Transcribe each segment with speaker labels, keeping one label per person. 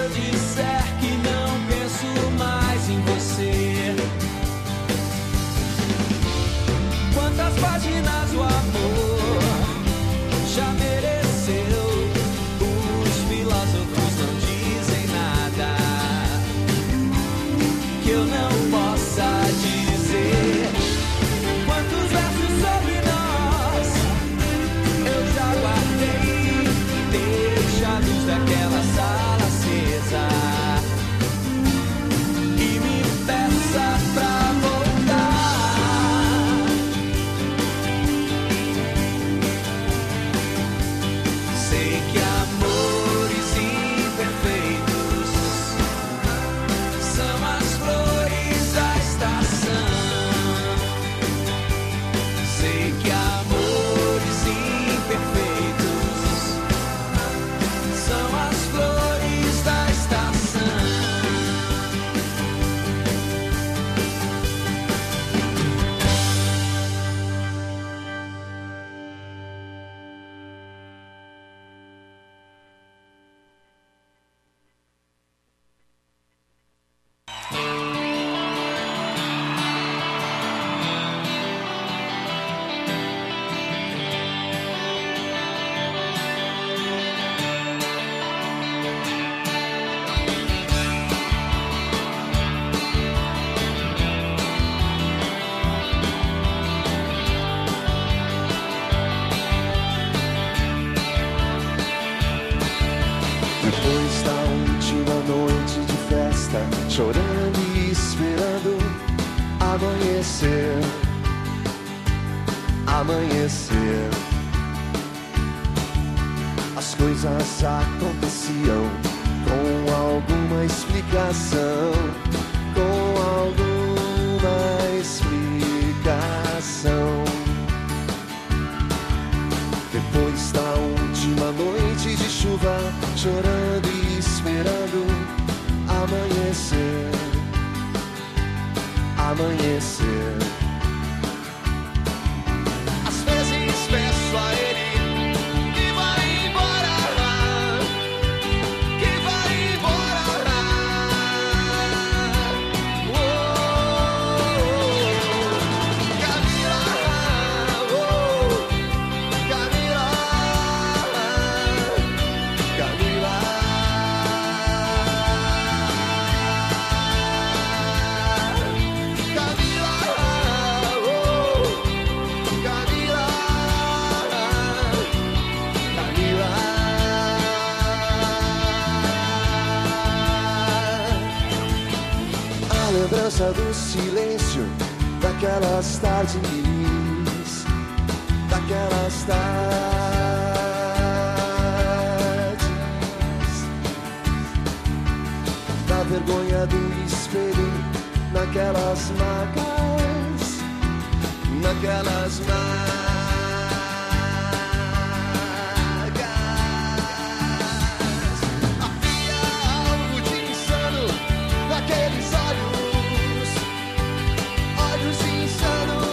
Speaker 1: eu disser que não penso mais em você? Quantas páginas o amor já mereceu? Os filósofos não dizem nada que eu não possa dizer. Quantos versos sobre nós eu já guardei? Deixa a luz daquela sala acesa e me peça pra voltar. Sei que amores imperfeitos são as flores da estação. Sei que amores imperfeitos são as flores da estação.
Speaker 2: Depois da última noite de festa, chorando e esperando amanhecer, amanhecer. As coisas aconteciam com alguma explicação, com alguma explicação. Depois da última noite de chuva, chorando e esperando amanhecer, amanhecer. Às vezes peço a ele que vai embora, que vai embora. Camila, Camila, Camila. A lembrança do silêncio daquelas tardes, daquelas tardes, da vergonha do espelho, naquelas marcas, naquelas marcas. Havia algo de insano naqueles olhos, olhos insanos.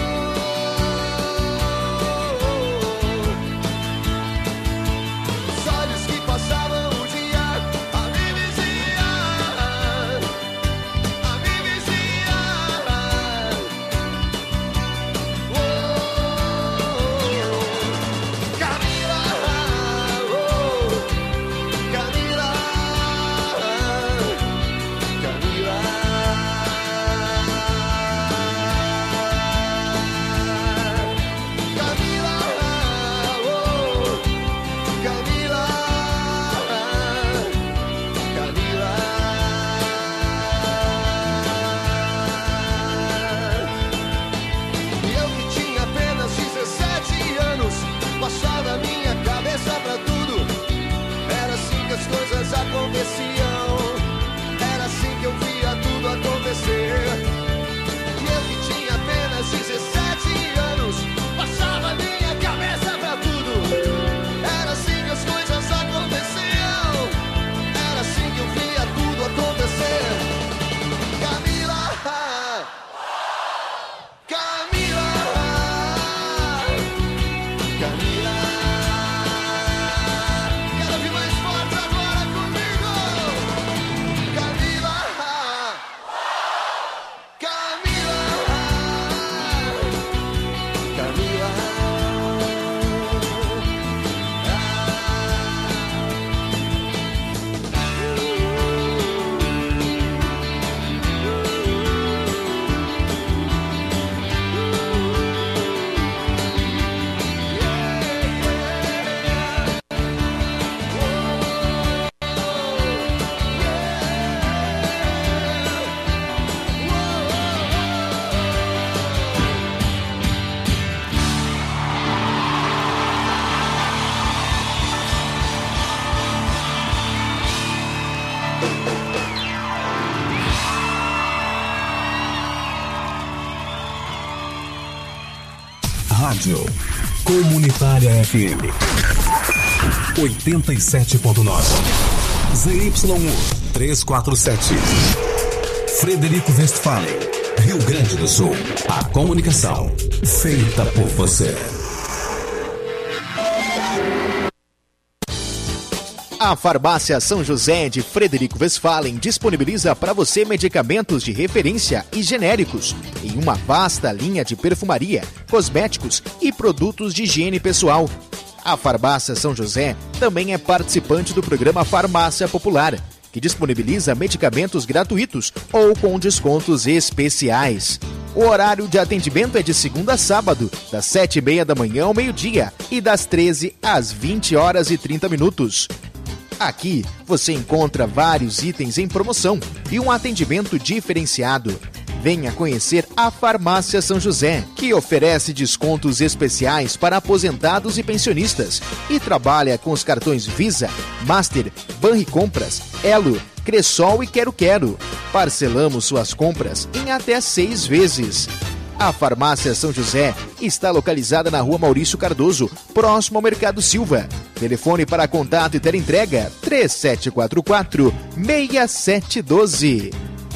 Speaker 2: Os olhos que passavam o dia a me vigiar, a me vigiar. Camila, Camila, Camila. Camila, Camila, Camila. E eu que tinha apenas 17 anos, passava a minha cabeça pra tudo. Era assim que as coisas aconteciam, era assim que eu via tudo acontecer. E eu que tinha apenas 17 anos, passava a minha cabeça pra tudo. Era assim que as coisas aconteciam, era assim que eu via tudo acontecer. Camila, Camila, Camila. Quero ouvir mais forte agora comigo.
Speaker 3: Rádio Comunitária FM 87.9 ZYU 347 Frederico Westphalen, Rio Grande do Sul. A comunicação feita por você.
Speaker 4: A Farmácia São José de Frederico Westphalen disponibiliza para você medicamentos de referência e genéricos em uma vasta linha de perfumaria, cosméticos e produtos de higiene pessoal. A Farmácia São José também é participante do programa Farmácia Popular, que disponibiliza medicamentos gratuitos ou com descontos especiais. O horário de atendimento é de segunda a sábado, das 7h30 da manhã ao meio-dia e das 13 às 20h30. Aqui você encontra vários itens em promoção e um atendimento diferenciado. Venha conhecer a Farmácia São José, que oferece descontos especiais para aposentados e pensionistas e trabalha com os cartões Visa, Master, Banricompras, Elo, Cressol e Quero Quero. Parcelamos suas compras em até 6 vezes. A Farmácia São José está localizada na Rua Maurício Cardoso, próximo ao Mercado Silva. Telefone para contato e teleentrega 3744-6712.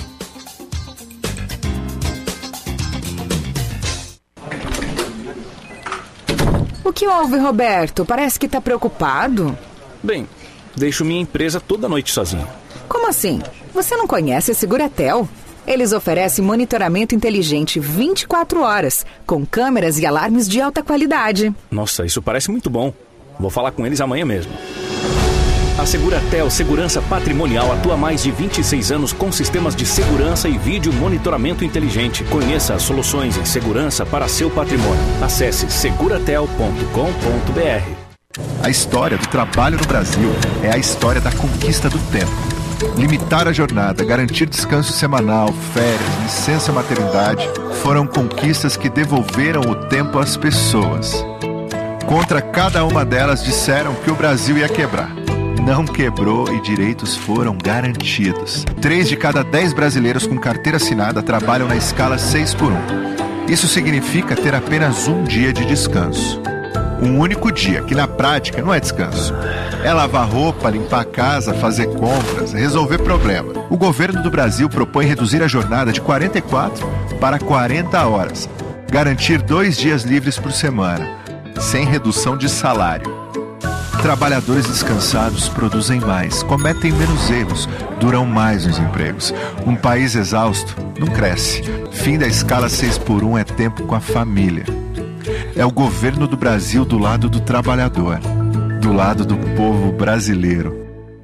Speaker 5: O que houve, Roberto? Parece que está preocupado.
Speaker 6: Bem, deixo minha empresa toda noite sozinho.
Speaker 5: Como assim? Você não conhece a Seguratel? Eles oferecem monitoramento inteligente 24 horas, com câmeras e alarmes de alta qualidade.
Speaker 6: Nossa, isso parece muito bom. Vou falar com eles amanhã mesmo. A Seguratel Segurança Patrimonial atua há mais de 26 anos com sistemas de segurança e vídeo monitoramento inteligente. Conheça as soluções em segurança para seu patrimônio. Acesse seguratel.com.br.
Speaker 7: A história do trabalho no Brasil é a história da conquista do tempo. Limitar a jornada, garantir descanso semanal, férias, licença maternidade foram conquistas que devolveram o tempo às pessoas. Contra cada uma delas disseram que o Brasil ia quebrar. Não quebrou e direitos foram garantidos. 3 de cada 10 brasileiros com carteira assinada trabalham na escala 6x1. Isso significa ter apenas um dia de descanso. Um único dia, que na prática não é descanso. É lavar roupa, limpar a casa, fazer compras, resolver problema. O governo do Brasil propõe reduzir a jornada de 44 para 40 horas. Garantir 2 dias livres por semana, sem redução de salário. Trabalhadores descansados produzem mais, cometem menos erros, duram mais nos empregos. Um país exausto não cresce. Fim da escala 6x1 é tempo com a família. É o governo do Brasil do lado do trabalhador, do lado do povo brasileiro.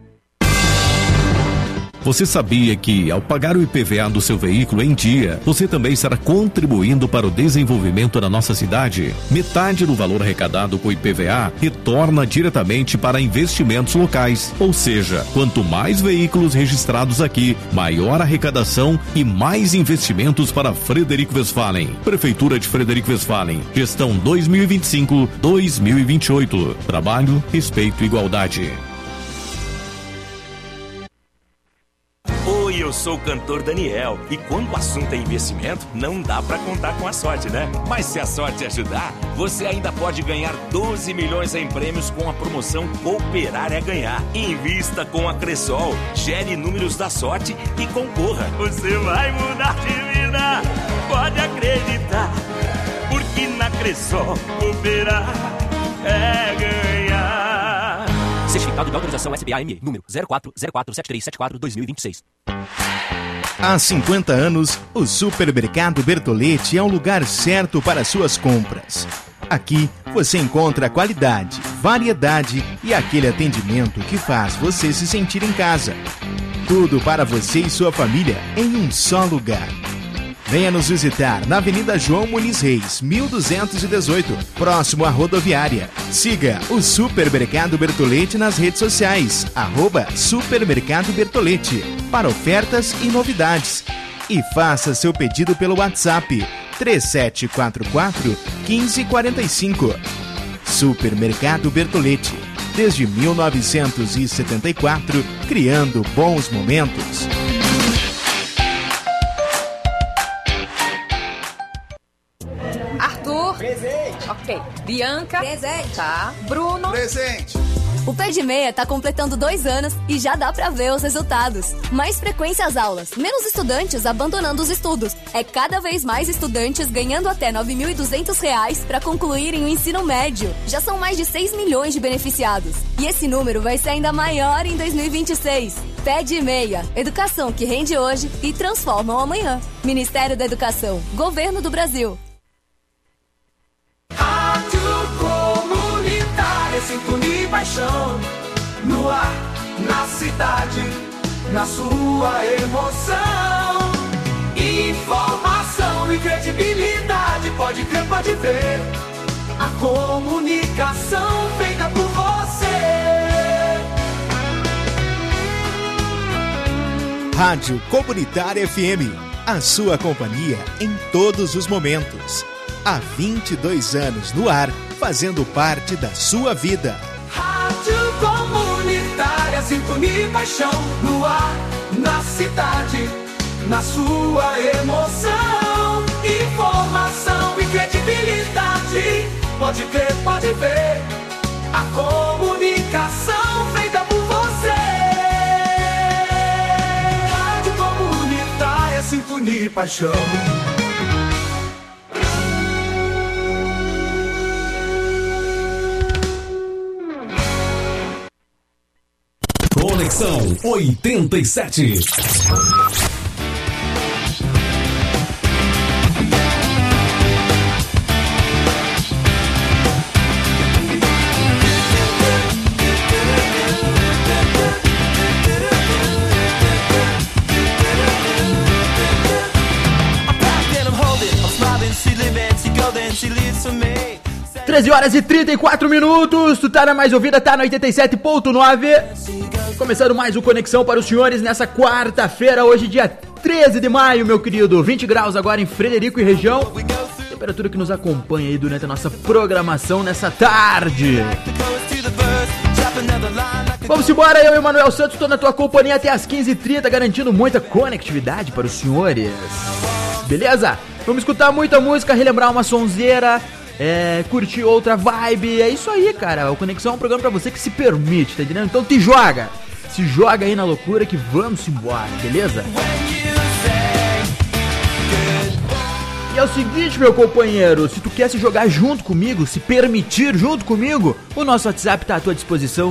Speaker 3: Você sabia que, ao pagar o IPVA do seu veículo em dia, você também estará contribuindo para o desenvolvimento da nossa cidade? Metade do valor arrecadado com o IPVA retorna diretamente para investimentos locais. Ou seja, quanto mais veículos registrados aqui, maior arrecadação e mais investimentos para Frederico Westphalen. Prefeitura de Frederico Westphalen. Gestão 2025-2028. Trabalho, respeito e igualdade.
Speaker 8: Eu sou o cantor Daniel e quando o assunto é investimento, não dá pra contar com a sorte, né? Mas se a sorte ajudar, você ainda pode ganhar 12 milhões em prêmios com a promoção Cooperar é Ganhar. Invista com a Cressol, gere números da sorte e concorra. Você vai mudar de vida, pode acreditar, porque na Cressol cooperar é ganhar.
Speaker 9: Certificado de autorização SBAME, número 04047374-2026.
Speaker 4: Há 50 anos, o Supermercado Bertolletti é o lugar certo para suas compras. Aqui você encontra qualidade, variedade e aquele atendimento que faz você se sentir em casa. Tudo para você e sua família em um só lugar. Venha nos visitar na Avenida João Muniz Reis, 1218, próximo à rodoviária. Siga o Supermercado Bertolletti nas redes sociais, @Supermercado Bertolletti, para ofertas e novidades. E faça seu pedido pelo WhatsApp 3744-1545. Supermercado Bertolletti, desde 1974, criando bons momentos.
Speaker 10: Ok. Bianca.
Speaker 11: Presente.
Speaker 10: Tá. Bruno.
Speaker 2: Presente.
Speaker 11: O Pé de Meia tá completando 2 anos e já dá pra ver os resultados. Mais frequência às aulas, menos estudantes abandonando os estudos. É cada vez mais estudantes ganhando até R$ 9.200 pra concluírem o ensino médio. Já são mais de 6 milhões de beneficiados. E esse número vai ser ainda maior em 2026. Pé de Meia, educação que rende hoje e transforma o amanhã. Ministério da Educação, Governo do Brasil.
Speaker 1: Rádio Comunitária, sintonia e paixão. No ar, na cidade, na sua emoção. Informação e credibilidade, pode crer, pode ver. A comunicação feita por você.
Speaker 4: Rádio Comunitária FM, a sua companhia em todos os momentos. Há 22 anos no ar, fazendo parte da sua vida.
Speaker 1: Rádio Comunitária, sintonia e paixão. No ar, na cidade, na sua emoção. Informação e credibilidade, pode crer, pode ver. A comunicação feita por você. Rádio Comunitária, sintonia e paixão.
Speaker 3: Conexão 87.
Speaker 12: Horas e 34 minutos, tu tá na mais ouvida, tá na 87.9. Começando mais o Conexão para os senhores nessa quarta-feira, hoje dia 13 de maio, meu querido. 20 graus agora em Frederico e região. Temperatura que nos acompanha aí durante a nossa programação nessa tarde. Vamos embora, eu e o Manuel Santos, tô na tua companhia até as 15h30, garantindo muita conectividade para os senhores. Beleza? Vamos escutar muita música, relembrar uma sonzeira, curtir outra vibe. É isso aí, cara. O Conexão é um programa pra você que se permite, tá entendendo? Então te joga. Se joga aí na loucura que vamos embora, beleza? E é o seguinte, meu companheiro, se tu quer se jogar junto comigo, se permitir junto comigo, o nosso WhatsApp tá à tua disposição,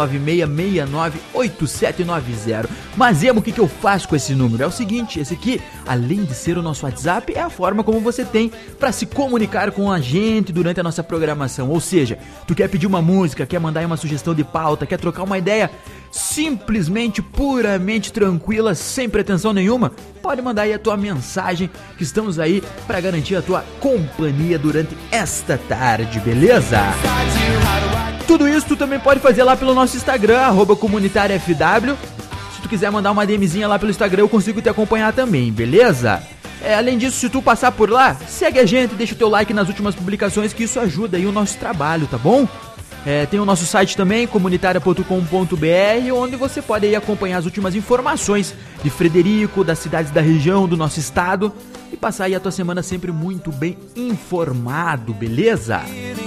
Speaker 12: 996698790. Mas Emo, o que eu faço com esse número? É o seguinte, esse aqui, além de ser o nosso WhatsApp, é a forma como você tem para se comunicar com a gente durante a nossa programação. Ou seja, tu quer pedir uma música, quer mandar aí uma sugestão de pauta, quer trocar uma ideia simplesmente, puramente tranquila, sem pretensão nenhuma, pode mandar aí a tua mensagem, que estamos aí para garantir a tua companhia durante esta tarde, beleza? Tudo isso tu também pode fazer lá pelo nosso Instagram, @comunitariafw. Se tu quiser mandar uma DMzinha lá pelo Instagram, eu consigo te acompanhar também, beleza? Além disso, se tu passar por lá, segue a gente, deixa o teu like nas últimas publicações, que isso ajuda aí o nosso trabalho, tá bom? Tem o nosso site também, comunitaria.com.br, onde você pode aí acompanhar as últimas informações de Frederico, das cidades da região, do nosso estado, e passar aí a tua semana sempre muito bem informado, beleza?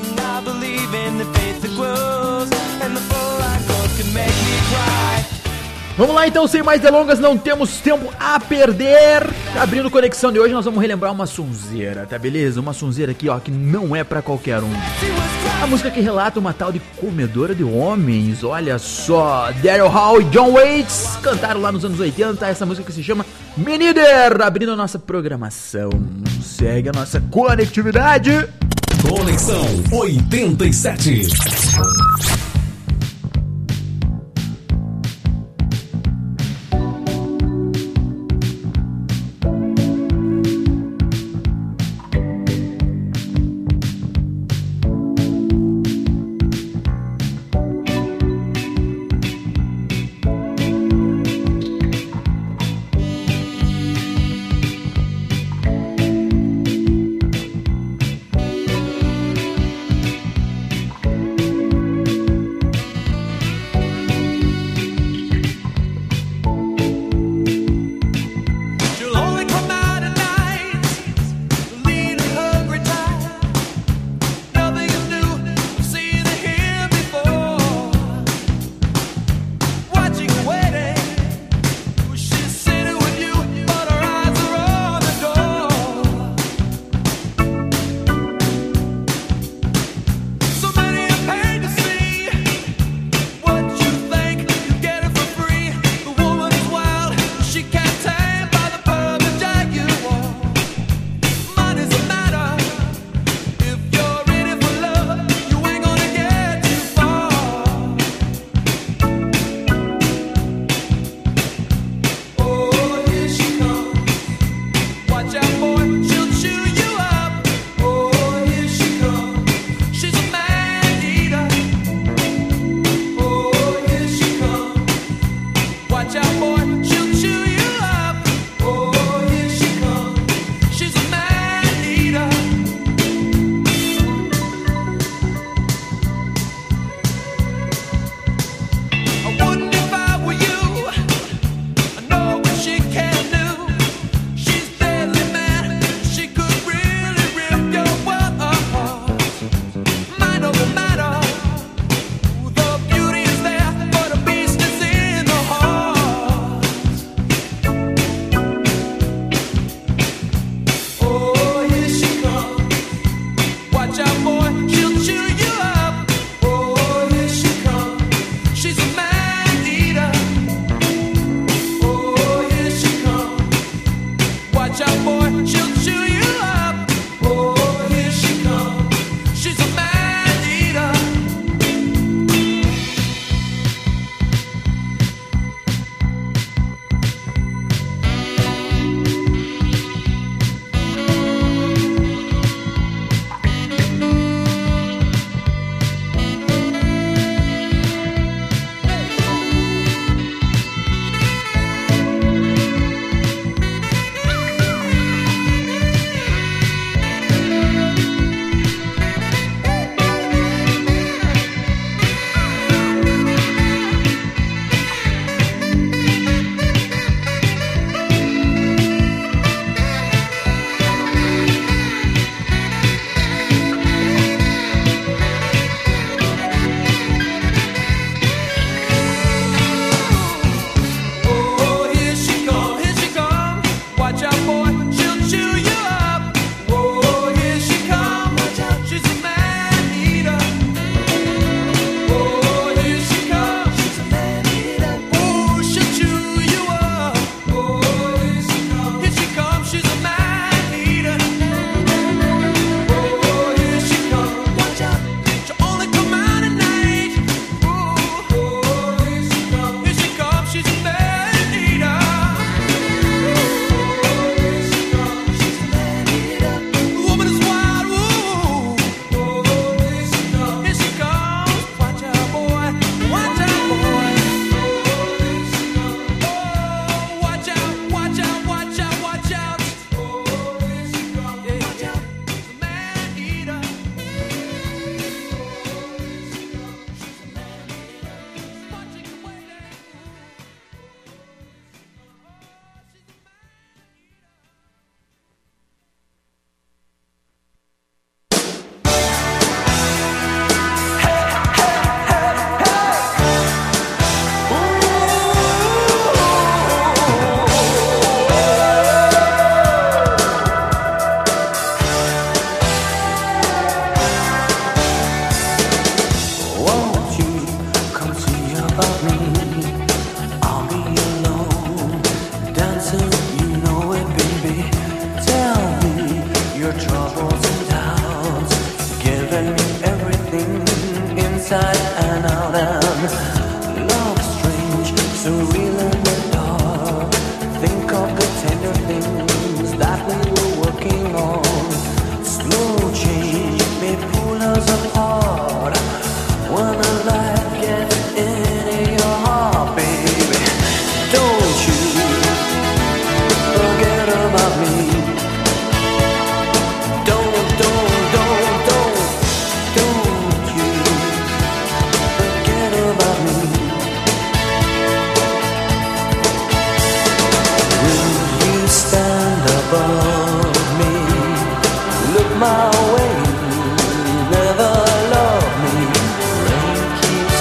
Speaker 12: Vamos lá então, sem mais delongas, não temos tempo a perder. Abrindo Conexão de hoje, nós vamos relembrar uma sonzeira, tá beleza? Uma sonzeira aqui, ó, que não é pra qualquer um. A música que relata uma tal de comedora de homens, olha só. Daryl Hall e John Waits cantaram lá nos anos 80 essa música que se chama Me Neither, abrindo a nossa programação. Segue a nossa conectividade.
Speaker 3: Conexão 87.
Speaker 13: about me. I'll be alone, dancing, you know it, baby. Tell me your troubles and doubts, giving me everything inside and out. And love strange, surreal in the dark. Think of the tender things that we were working on. Slow change may pull us apart. When the light gets into your heart, baby, don't you forget about me. Don't you forget about me. Will you stand above me? Look my way, never love me. Rain keeps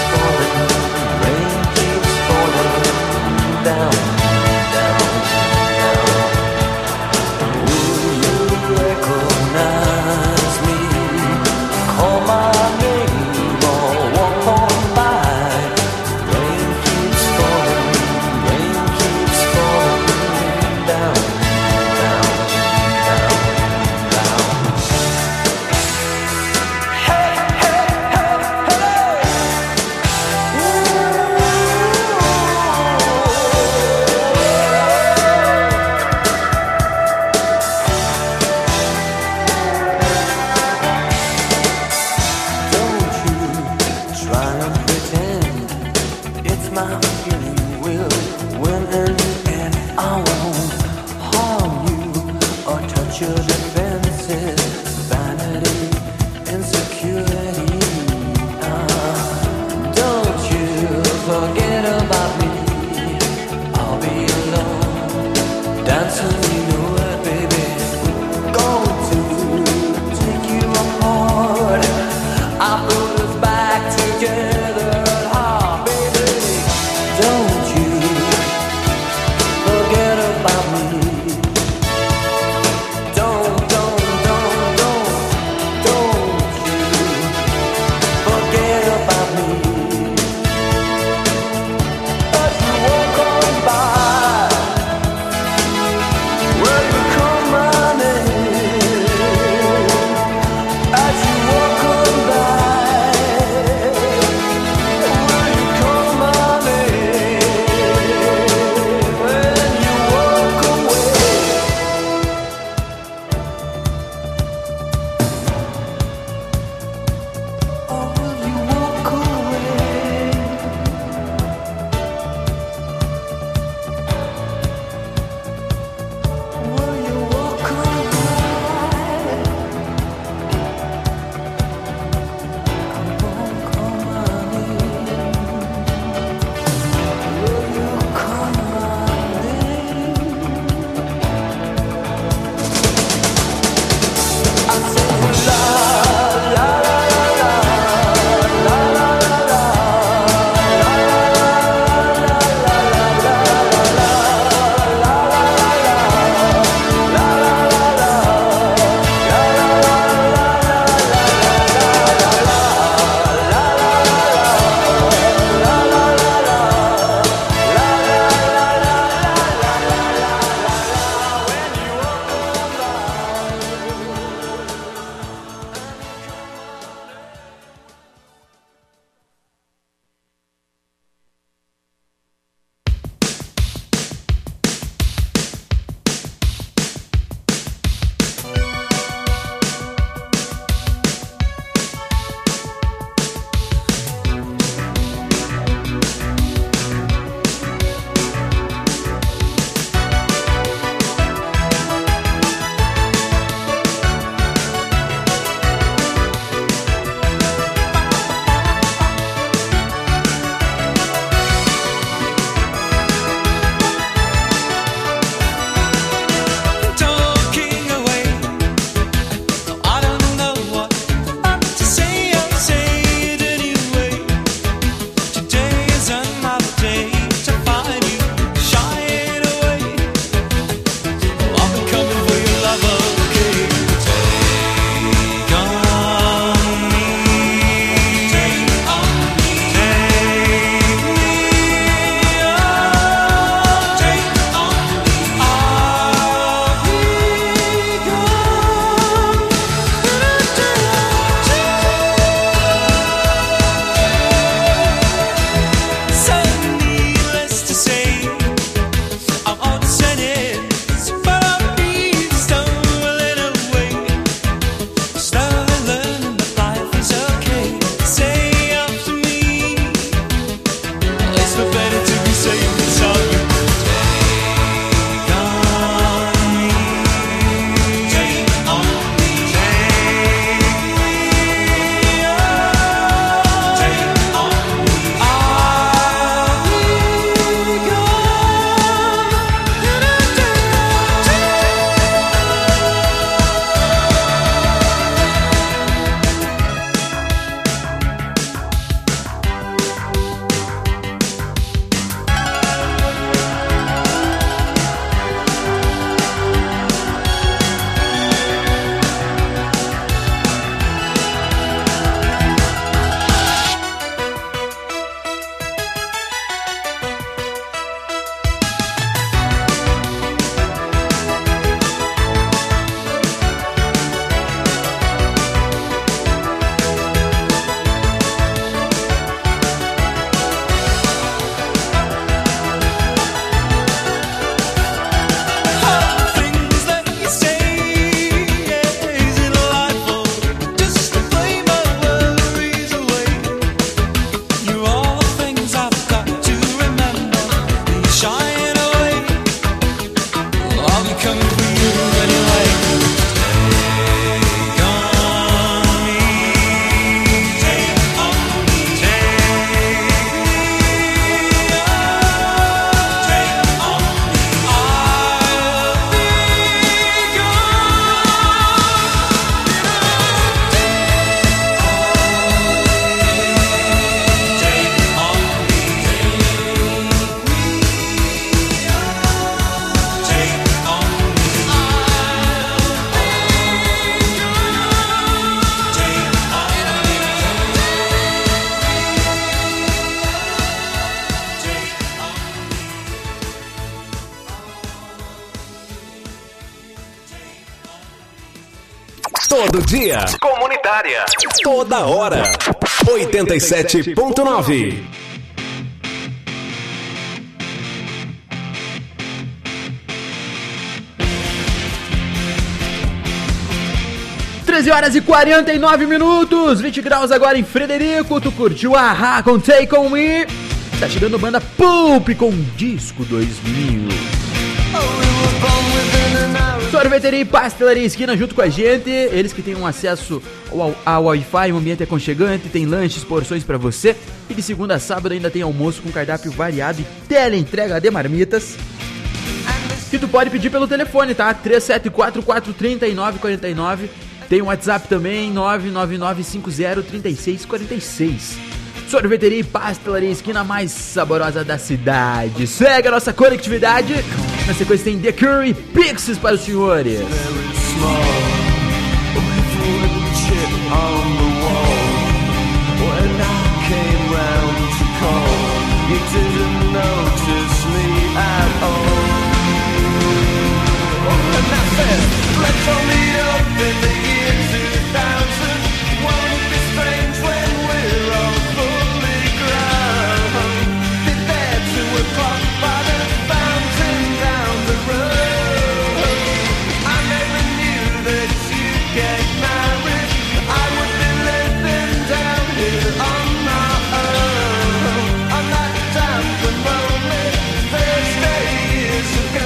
Speaker 13: falling down, down, down. Will you recognize me? Call my name or walk on by. Rain keeps falling down, down, down, down. Hey, hey, hey, hey. Don't you try and pretend it's my feeling will win in the end. I won't harm you or touch your defenses. Vanity, insecurity. Don't you forget about me. I'll be alone, dancing, you know it, baby. Going to take you apart. I put us back together, baby. Don't you forget about me. Don't you forget about me.
Speaker 14: Todo dia. Comunitária. Toda hora. 87.9.
Speaker 12: 13h49, 20 graus agora em Frederico. Tu curtiu a Ahá com Take On Me? Tá chegando banda Pulp com Disco 2000. Sorveteria e Pastelaria Esquina junto com a gente. Eles que têm um acesso ao Wi-Fi, um ambiente aconchegante, tem lanches, porções pra você. E de segunda a sábado ainda tem almoço com cardápio variado e teleentrega de marmitas. Que tu pode pedir pelo telefone, tá? 37443949. Tem um WhatsApp também, 999503646. Sorveteria e Pastelaria Esquina mais saborosa da cidade. Segue a nossa conectividade. Na sequência tem The Cure e Pixies para os senhores.
Speaker 13: Let's all meet up in the year 2000. Won't it be strange when we're all fully grown? Be there 2 o'clock by the fountain down the road. I never knew that you'd get married. I would be living down here on my own. On that damp and lonely Thursday years ago.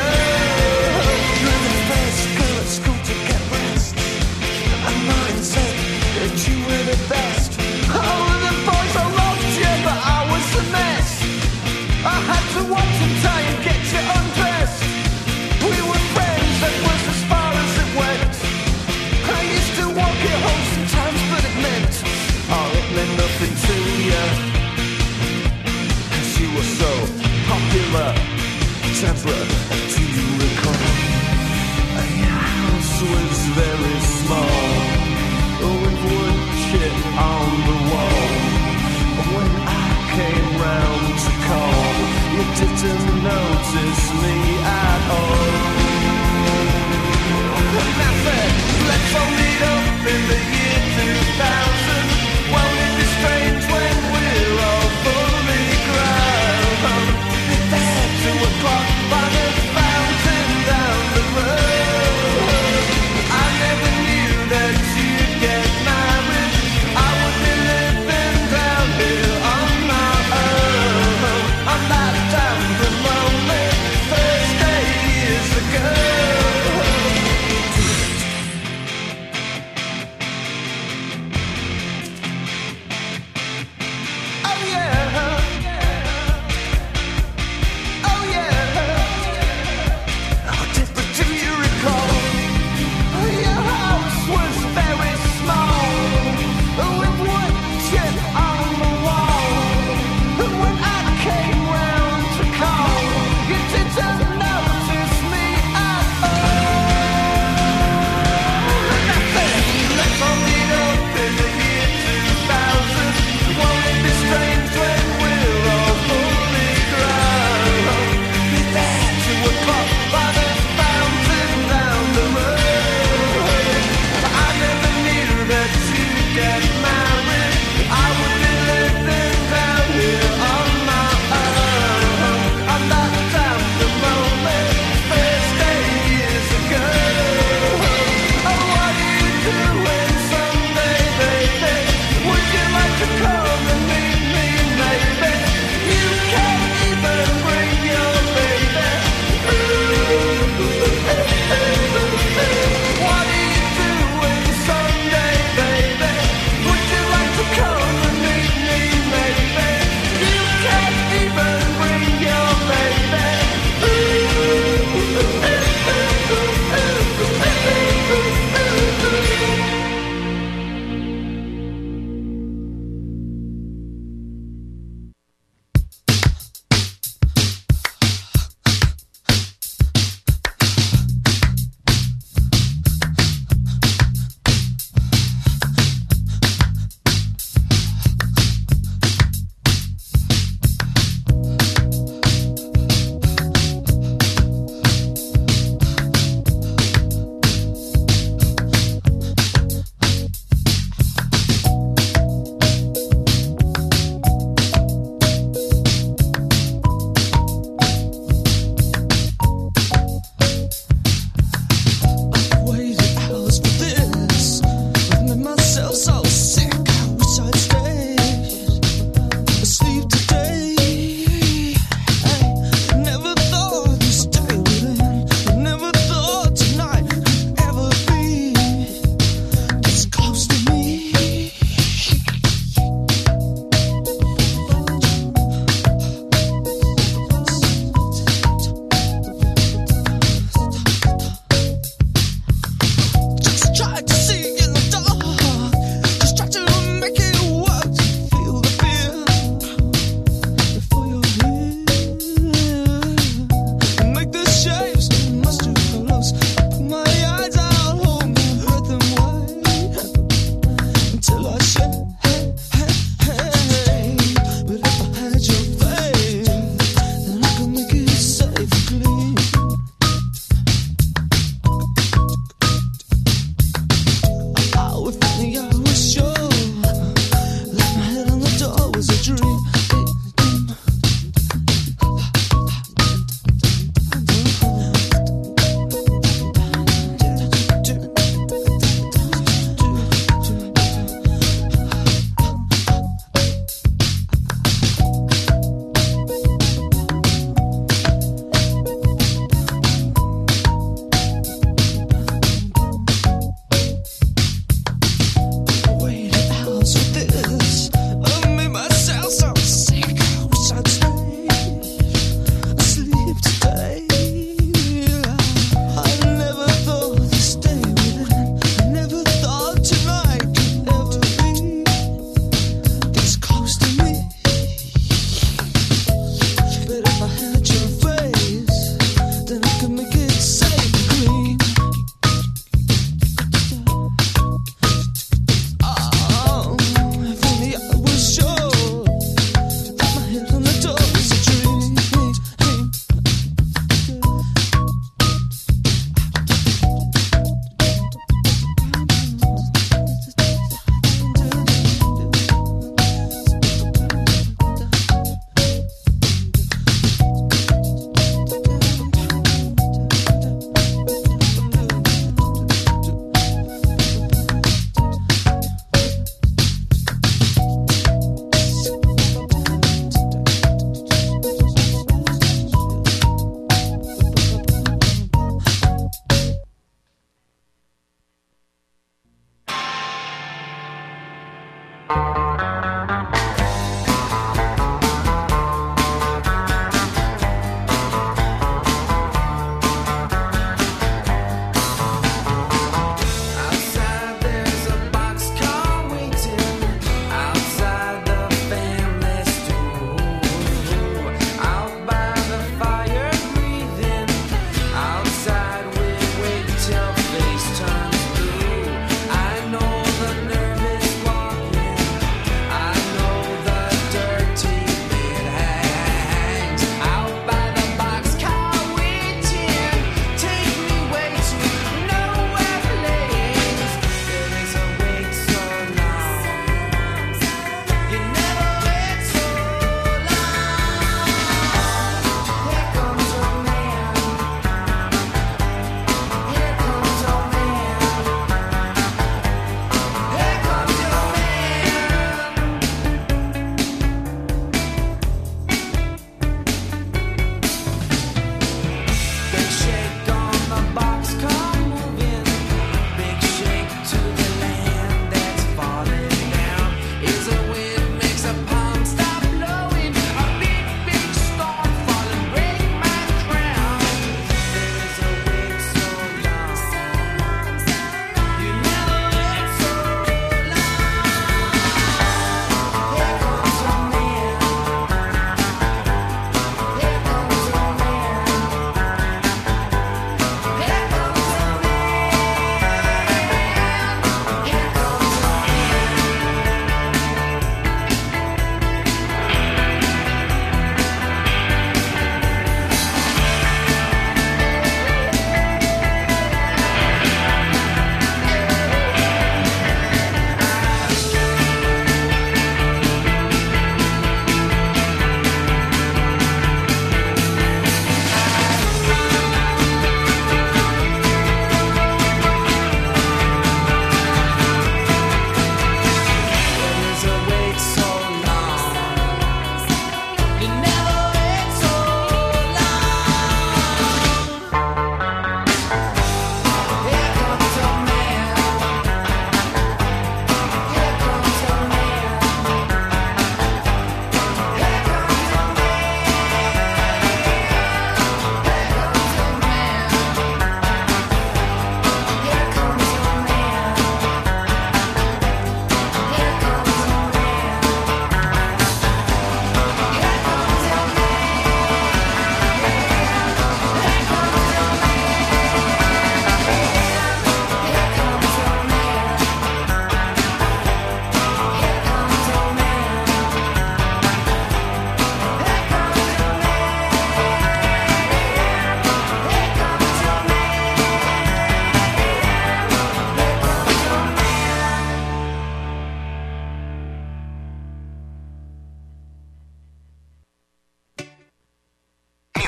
Speaker 13: Best. All of the boys I loved you, but I was a mess. I had to watch and try and get you undressed. We were friends, that was as far as it went. I used to walk you home sometimes, but it meant nothing to you. 'Cause you were so popular. Deborah, do you recall? Your house was very small, with wood chip on the wall. When I came round to call, you didn't notice me at all. And I said, let's all meet up in the year 2000. Won't it be strange when we're all fully grown? Be there 2 o'clock by the fountain down the road. I never knew that you'd get married. I would be living down here on my own. On that damn and lonely Thursday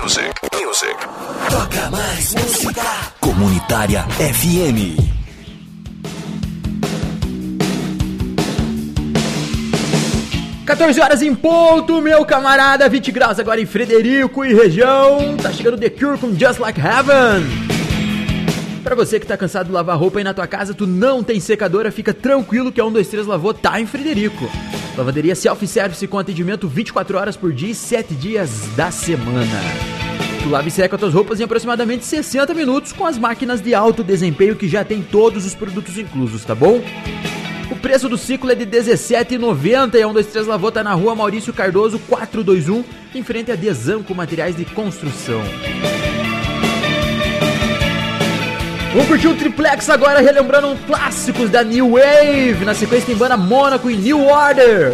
Speaker 14: Music.
Speaker 15: Toca mais música. Comunitária FM.
Speaker 12: (14 horas em ponto, meu camarada, 20 graus agora em Frederico e região. Tá chegando The Cure com Just Like Heaven. Pra você que tá cansado de lavar roupa aí na tua casa, tu não tem secadora, fica tranquilo que a 123 Lavou tá em Frederico. Lavaderia self-service com atendimento 24 horas por dia e 7 dias da semana. Tu lava e seca tuas roupas em aproximadamente 60 minutos com as máquinas de alto desempenho que já tem todos os produtos inclusos, tá bom? O preço do ciclo é de R$17,90 e a 123 Lavou tá na rua Maurício Cardoso 421, em frente a Desanco Materiais de Construção. Vamos curtir um triplex agora, relembrando clássicos da New Wave. Na sequência tem banda Mônaco e New Order.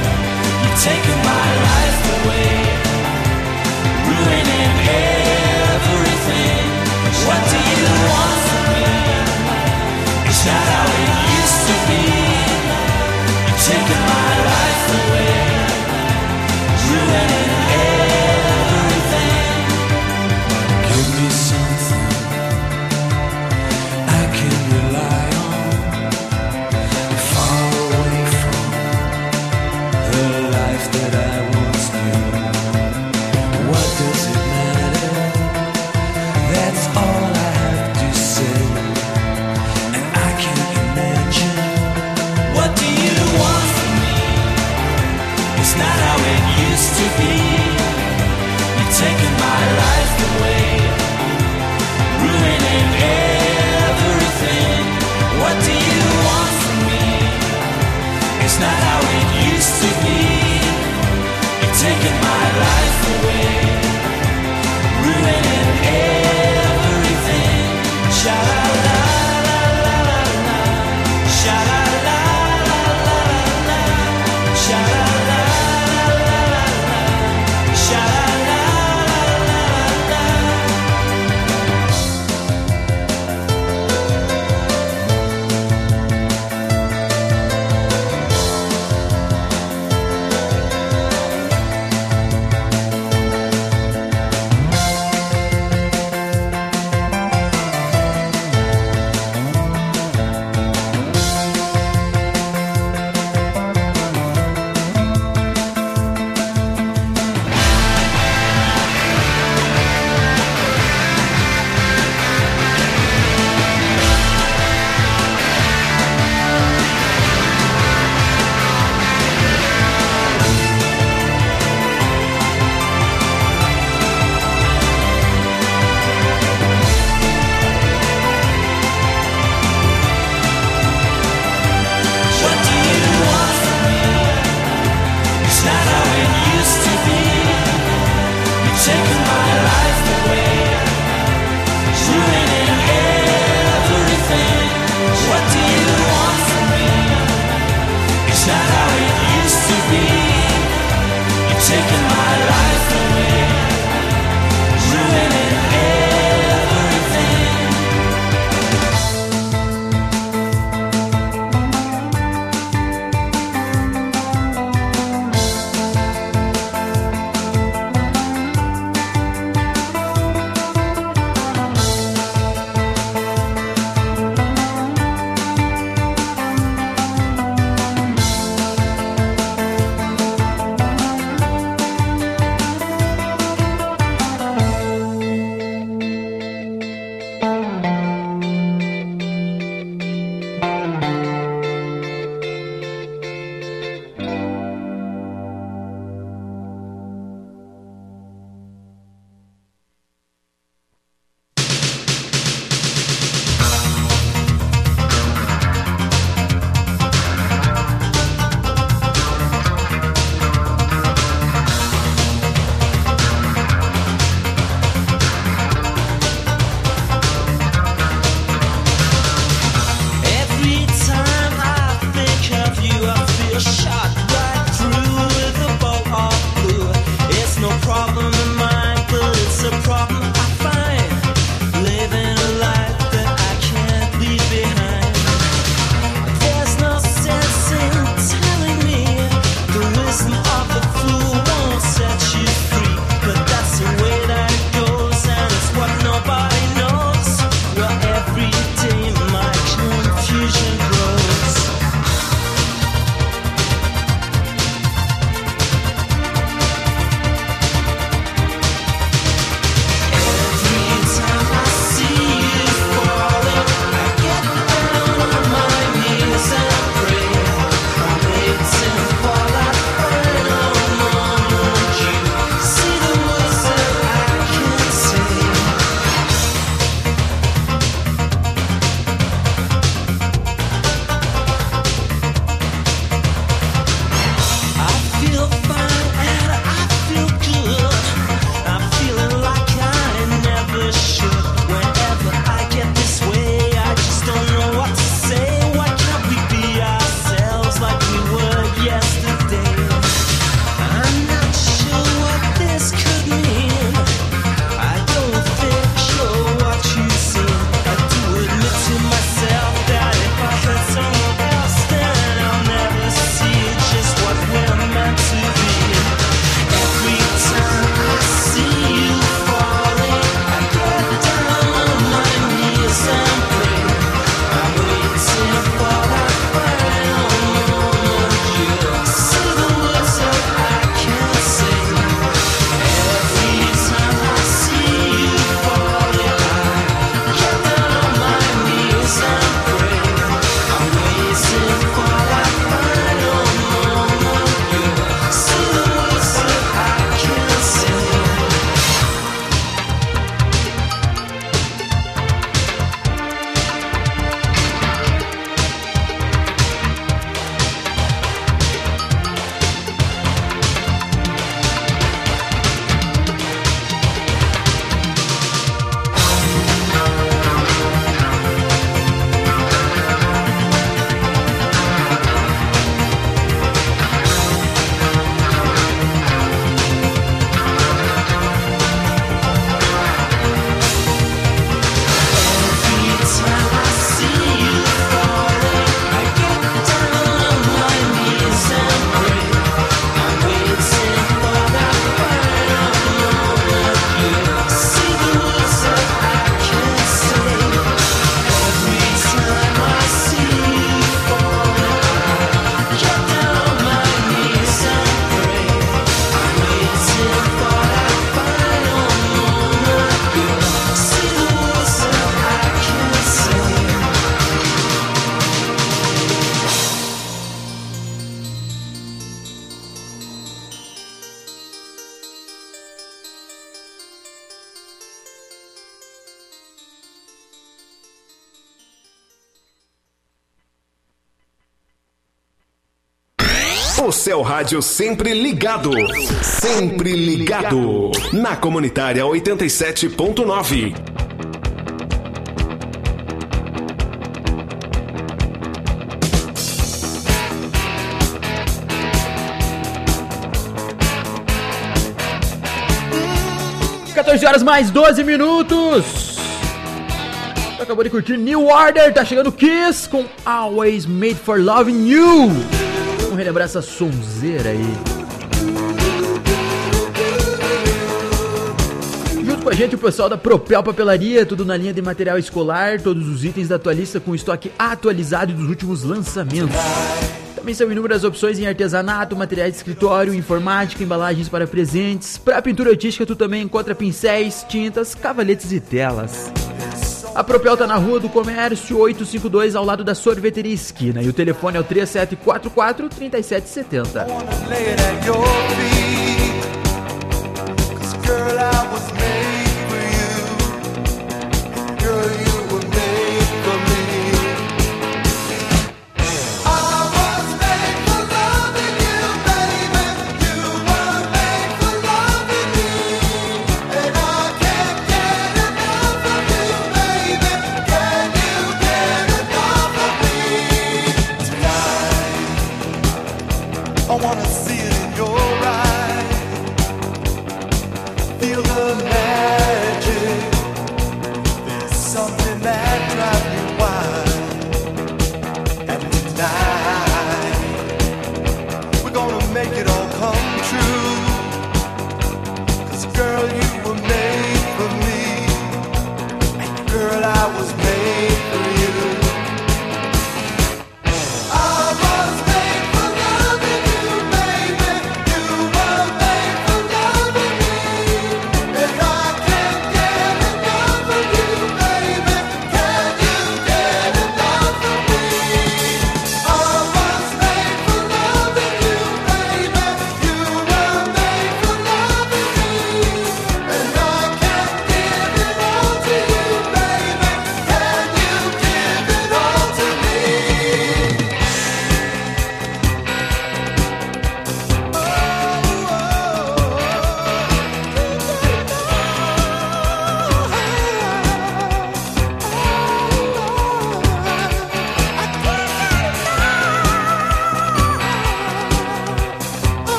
Speaker 13: Taking my life away, ruining everything. life away, ruining everything. What do you want from me? It's not how it used to be. You're taking my life away, ruining everything. Sha-la-la, la-la-la-la, sha-la-la, la-la-la-la, sha-la-la, la-la-la-la, sha-la-la,
Speaker 16: O seu rádio sempre ligado. Sempre ligado. Na Comunitária 87.9.
Speaker 12: Horas mais 12 minutos. Você acabou de curtir New Order, tá chegando Kiss com Always Made for Loving You. Vamos relembrar essa sonzeira aí. Junto com a gente o pessoal da Propel Papelaria, tudo na linha de material escolar, todos os itens da tua lista com estoque atualizado dos últimos lançamentos. Também são inúmeras opções em artesanato, materiais de escritório, informática, embalagens para presentes. Para pintura artística, tu também encontra pincéis, tintas, cavaletes e telas. A Propel tá na Rua do Comércio 852, ao lado da Sorveteria Esquina. E o telefone é o 3744-3770.